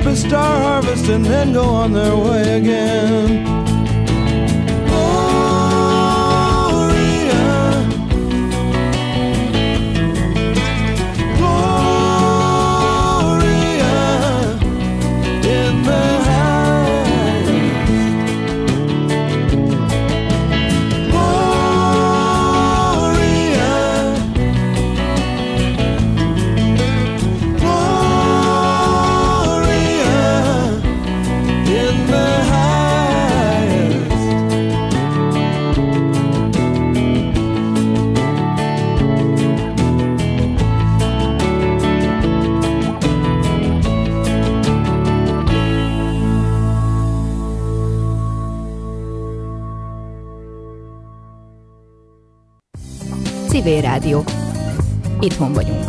Star Harvest and then go on their way again. Civil Rádió. Itthon vagyunk.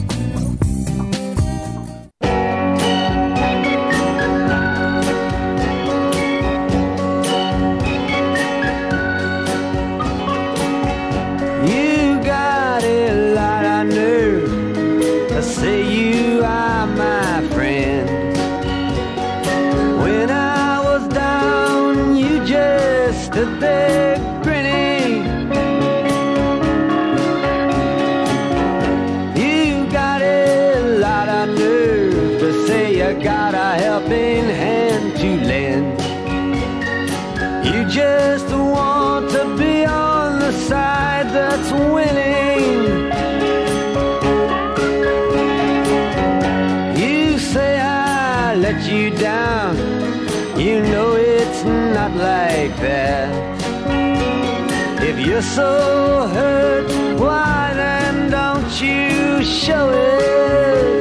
You got a lot of nerve to say you are my friend. When I was down, you just stood there grinning. You got a lot of nerve to say you got a helping hand to lend. You just want to be on the side that's winning. You say I let you down. You know it's not like that. If you're so hurt, why then don't you show it?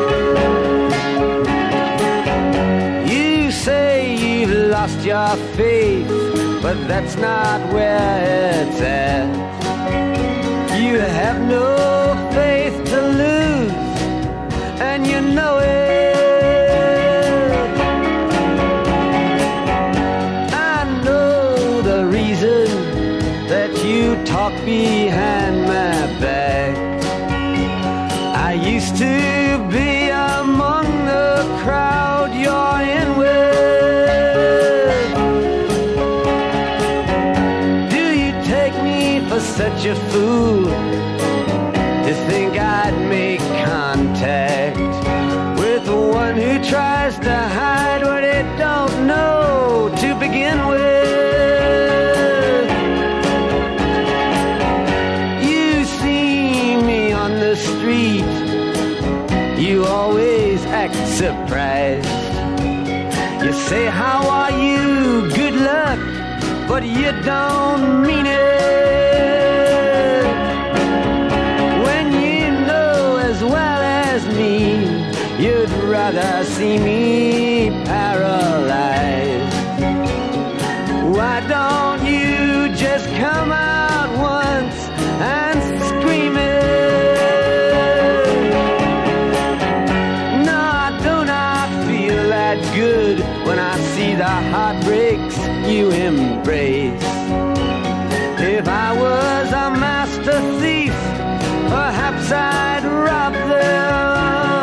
You say you've lost your faith, but that's not where it's at. You have no faith to lose, and you know it. I know the reason that you talk behind my back. I used to be among the crowd you're in with. Do you take me for such a fool to think I'd make contact with one who tries to hide what it don't know to begin with? You see me on the street, you always act surprised. You say, how are you? Good luck, but you don't mean it. When you know as well as me, you'd rather see me paralyzed. Why don't you just come out once and scream it? No, I do not feel that good when I see the heartbreaks you embrace. If I was a master thief, perhaps I'd rob them.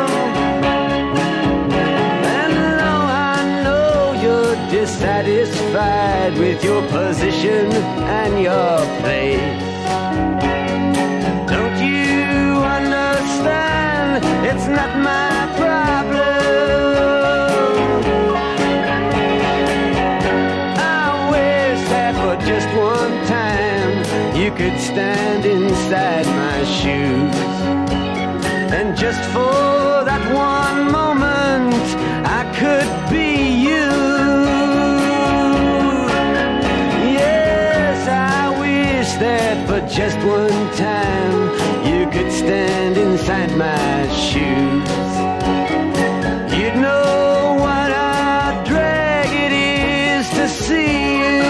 And though I know you're dissatisfied with your position and your place, don't you understand it's not my problem? Just one time you could stand inside my shoes, and just for that one moment I could be you. Yes, I wish that for just one time you could stand inside my shoes. You'd know what a drag it is to see you.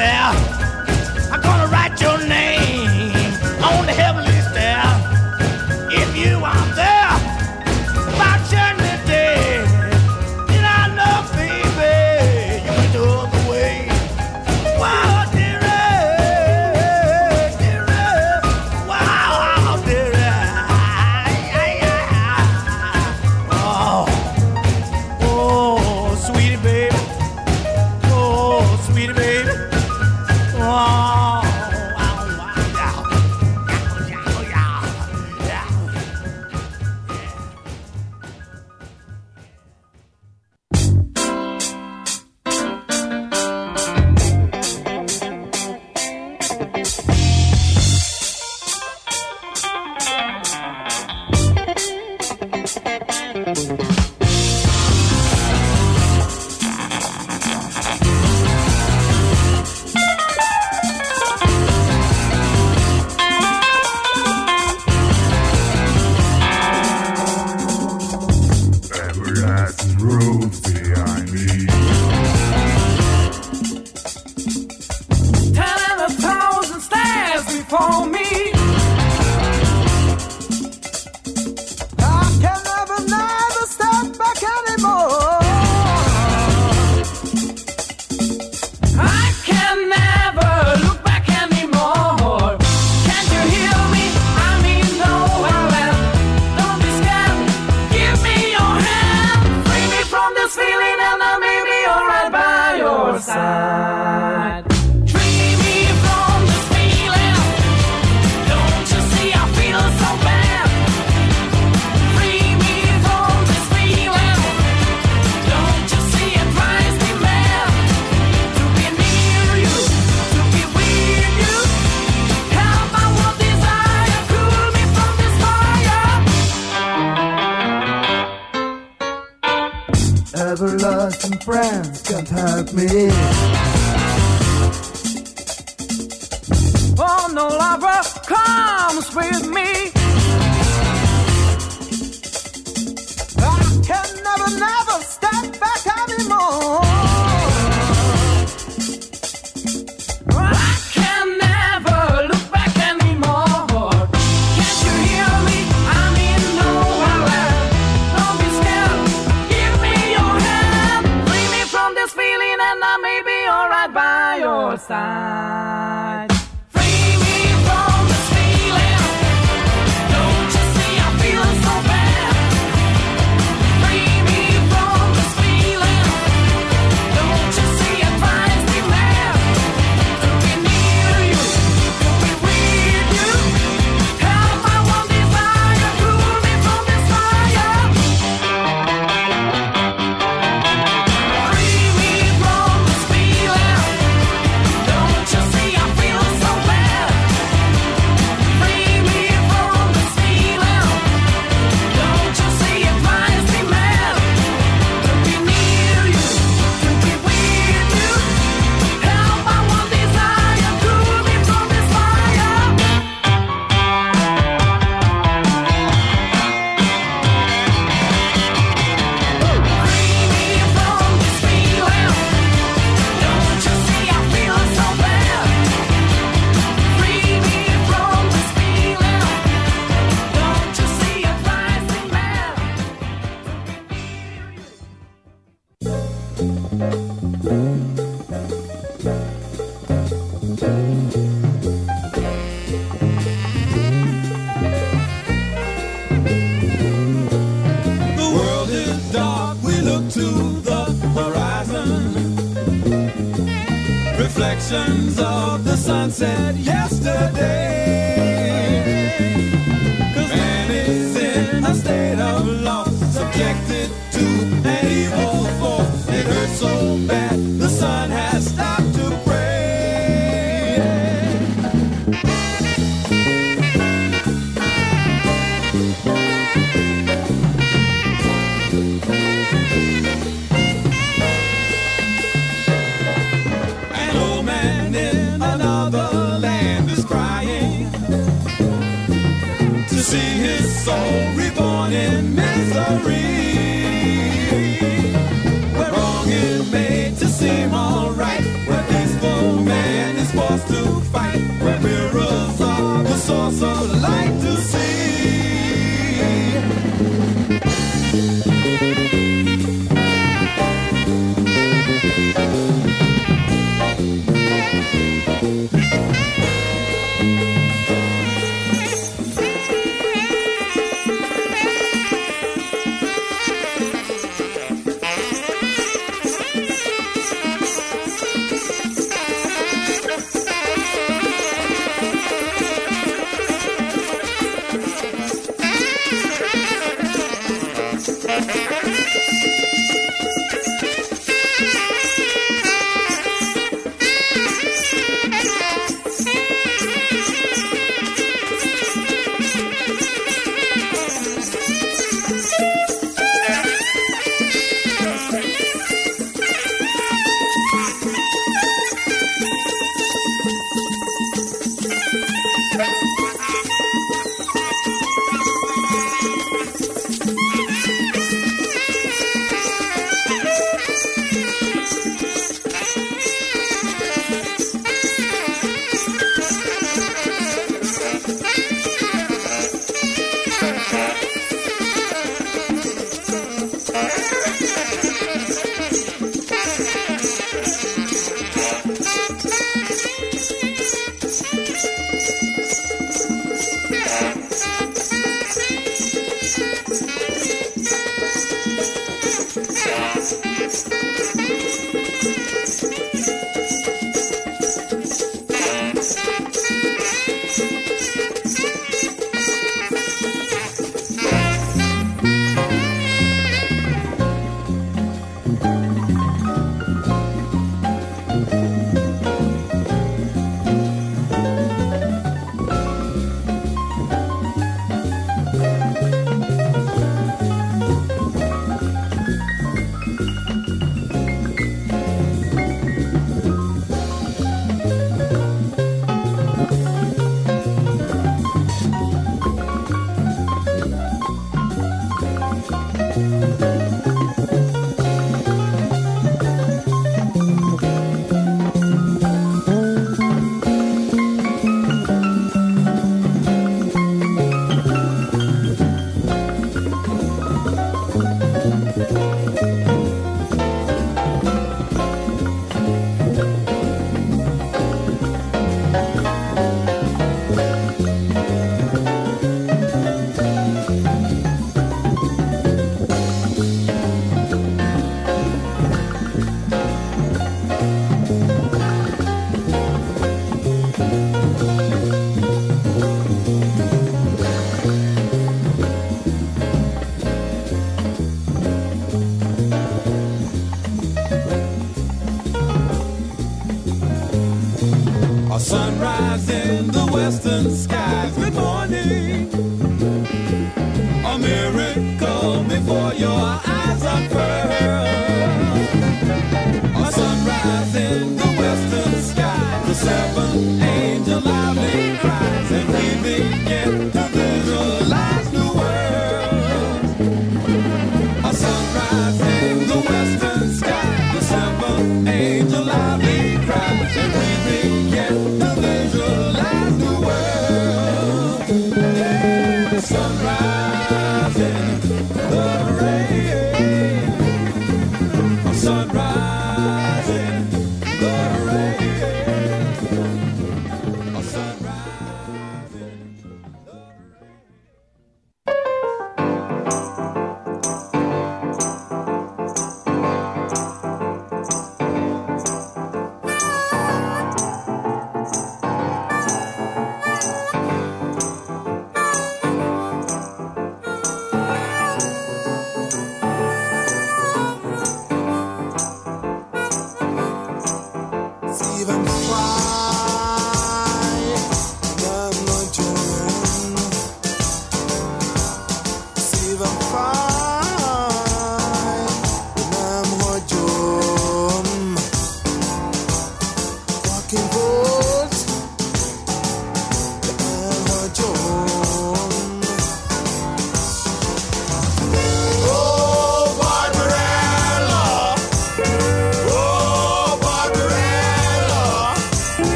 there, I'm gonna write your name on the heavenly stair. If you are there, by judgment day, then I know, baby, you went the other way. Wow, dearie, dearie, wow, dearie, oh, oh, sweetie baby, oh, sweetie baby, oh. Everlasting friends can't help me. Oh, no lover comes with me. I can never step back anymore. I can never look back anymore. Can't you hear me? I'm in nowhere. Don't be scared. Give me your hand. Free me from this feeling and I may be alright by your side. Free me from this feeling. Don't you see I feel so bad? Free me from this feeling. Don't you see it drives me mad? To be near you, to be with you. Help my one desire, cool me from this fire. Free me from this feeling. Don't you see I feel so bad? Free me from this feeling. Don't you see it drives me mad? To be near you, to be with you. Help my one desire, cool me from this fire. Free me from this feeling. Don't you see I feel so bad? Free me from this feeling. Don't you see it drives me mad? The world is dark, we look to the horizon. Reflections of the sunset yesterday. 'Cause man is in a state of loss, subjected to an evil force. It hurts so bad, the sun has stopped to pray. An old man in another land is crying to see his soul reborn in misery. Where wrong is made to forced to fight, where mirrors are the source of light to see. Sunrise in the western skies. Good morning. A miracle before your eyes unfurl. A sunrise in the western sky. The seven angel loudly cries, and we begin to visualize new worlds. A sunrise in the western sky. The seven angel loudly cries, and we begin to visualize new worlds. Yeah, sunrise in the rain. A sunrise in the rain. A sunrise in the rain.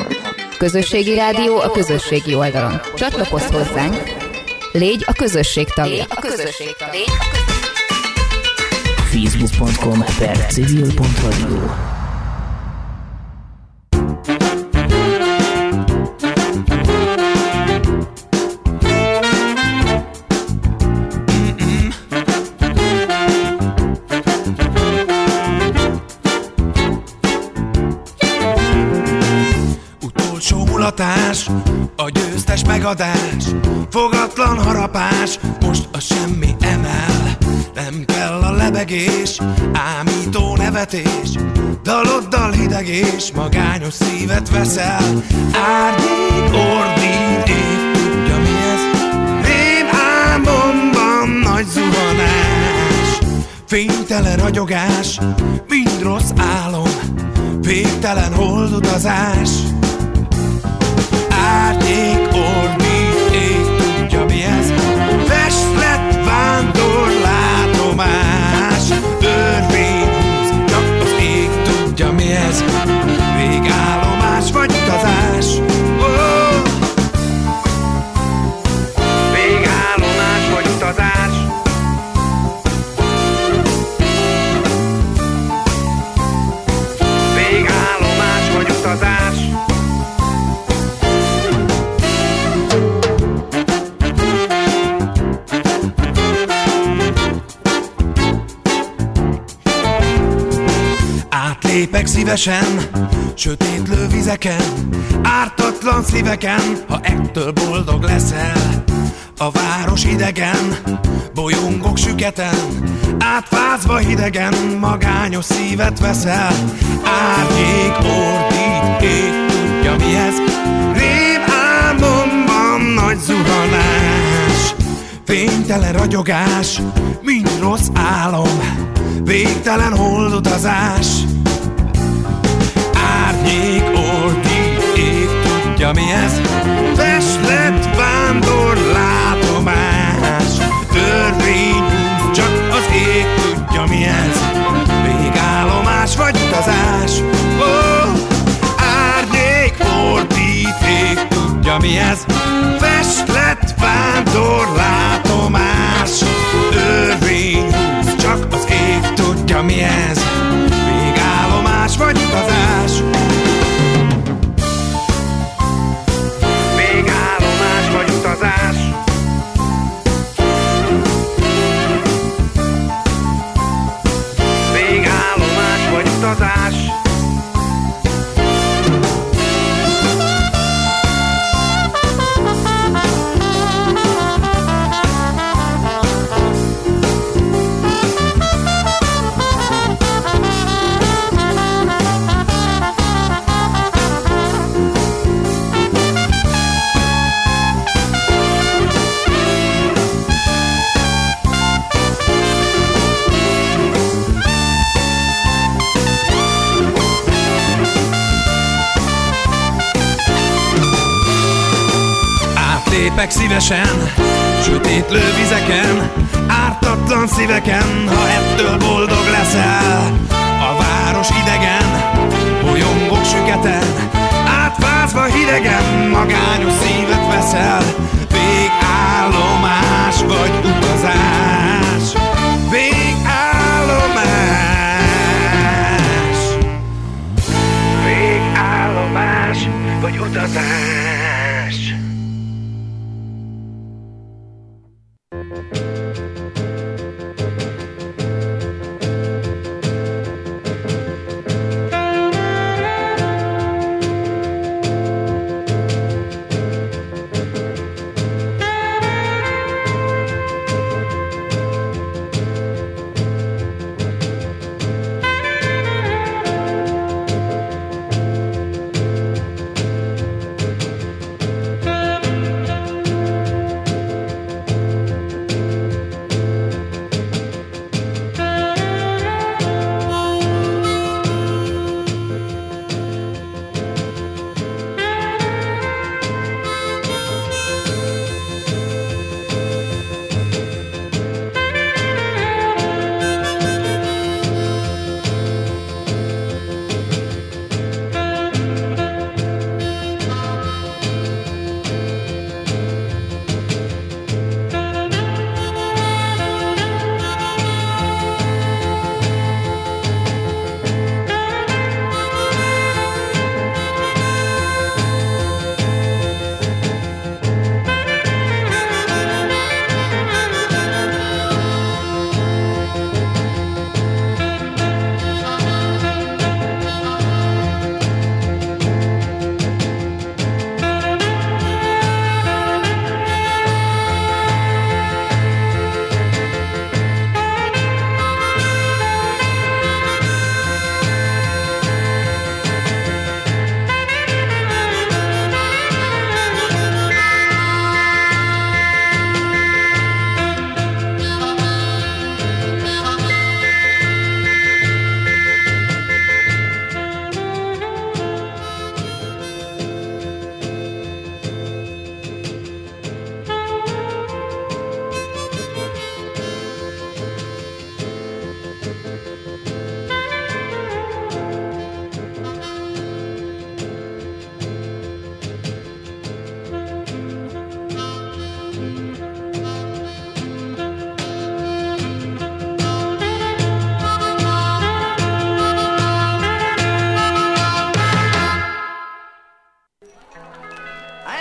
Közösségi rádió a közösségi oldalon. Csatlakozz hozzánk, légy a közösség tagja. Facebook.com/civil.radio. A győztes megadás, fogatlan harapás, most a semmi emel. Nem kell a lebegés, ámító nevetés, daloddal hideg és magányos szívet veszel. Árnyék, ordít, ég, tudja mi ez? Rém álmomban nagy zuhanás, fénytelen ragyogás, mind rossz álom, végtelen holdutazás. Árnyék, ordít, ég, tudja mi ez? Festlet, vándor, látomás, örvény húz, csak az ég tudja mi ez? Végállomás vagy utazás? Oh! Végállomás vagy utazás? Végállomás vagy utazás? Átlépek szívesen, sötétlő vizeken, ártatlan szíveken, ha ettől boldog leszel. A város idegen, bolyongok süketen, átfázva hidegen, magányos szívet veszel. Árnyék, ordít, ég, tudja mi ez? Rém álmomban nagy zuhanás, fénytelen ragyogás, mind rossz álom, végtelen holdutazás. Árnyék, ordít, ég, tudja mi ez? Festlet, vándor, látomás, törvény húz, csak az ég tudja mi ez? Végállomás vagy utazás? Oh! Árnyék, ordít, ég, tudja mi ez? Festlet, vándor, látomás, törvény húz, csak az ég tudja mi ez? Végállomás vagy utazás? Végállomás vagy utazás? Végállomás vagy utazás? Lépek szívesen, sötétlő vizeken, ártatlan szíveken, ha ettől boldog leszel. A város idegen, bolyongok süketen, átfázva hidegen, magányos szívet veszel. Végállomás vagy utazás? Végállomás. Végállomás vagy utazás?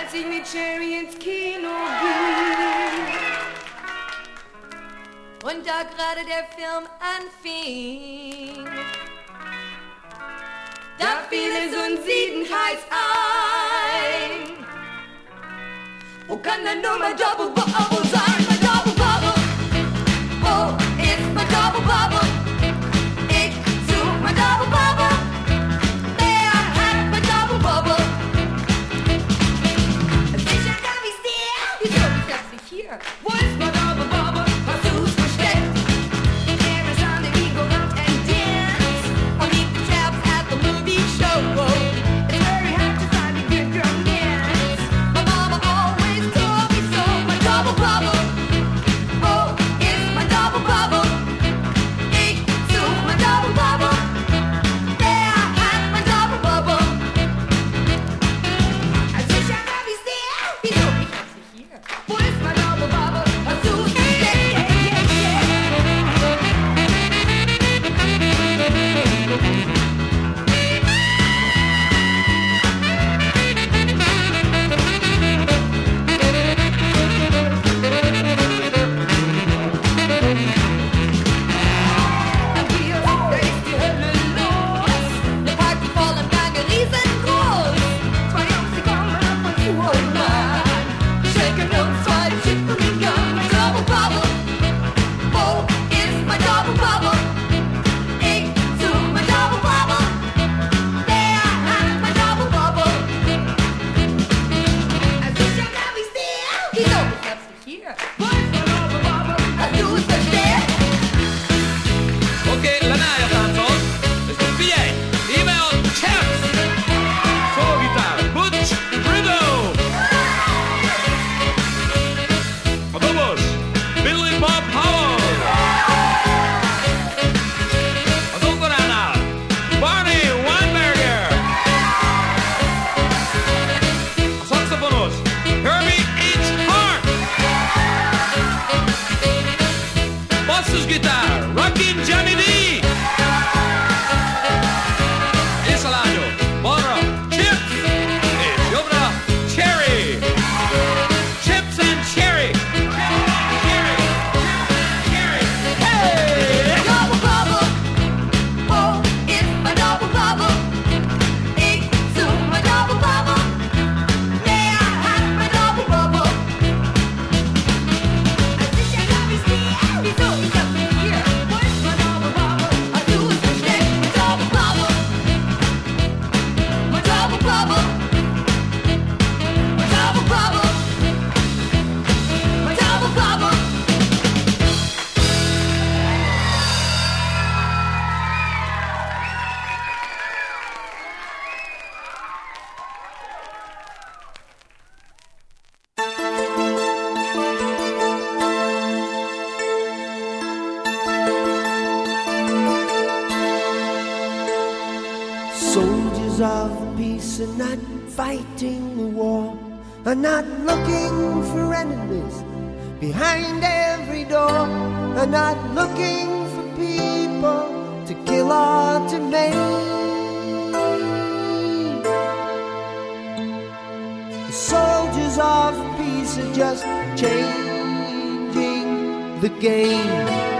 als ich mit Cherry ins Kino ging. Und da gerade der Film anfing, da fiel es uns siedenheiß ein. Wo kann denn nur mein Double Bubble sein? Mein Double Bubble. Wo ist mein Double Bubble? Ich such mein Double Bubble. Wer hat mein Double Bubble? Sicher darf ich's dir. Wieso? Ich hab's nicht hier. Wo ist mein Double Bubble? Hast du's versteckt? There is on the Eagle Up and Dance. Und eat the chaps at the movie show. It's very hard to find a good drum dance. My mama always told me so. My double bubble. Oh, is my double bubble. Ich such my double bubble. Wer hat mein double bubble? Sicher hab ich's dir. Wieso? Ich hab's nicht hier. Wo ist mein double bubble? Hast du's versteckt? Dann hier, da ist die Hölle los. Ne Party voll im Gange, riesengroß. Zwei Jungs, die kommen ab und zu und an. Shaken uns zwei Chicken in Gang. Mein Double Bubble. Wo ist mein Double Bubble? Ich such mein Double Bubble. Wer hat mein Double Bubble? Sicher hab ich's dir. Wieso? Ich hab's nicht hier. Wo ist mein Double Bubble? Hast du's versteckt? Okay, Lanaya Tanzos. Es gibt PA, E-Mail, Chaps. Solo-Gitarre, Butch, Rido. Adobos, Billy Bob Howell. Adolfo-Rana, Barney Weinberger. Saxophonist, Herbie H. Hart. Bassusgitarre, Rockin' Johnny D. Esalayo, Monroe, Chips, Yobra, Cherry. Chips and Cherry. Cherry. Hey! Double bubble. Oh, it's my double bubble. Ich such my double bubble. Wer hat mein double bubble? Sicher hab ich's dir. Wieso? Ich hab's nicht hier. Wo ist mein double bubble? Hast du's versteckt? Mein double bubble. My double bubble. My double bubble. My double bubble. Soldiers of peace are not fighting the war, are not looking for enemies behind every door, are not looking for people to kill or to maim. The soldiers of peace are just changing the game.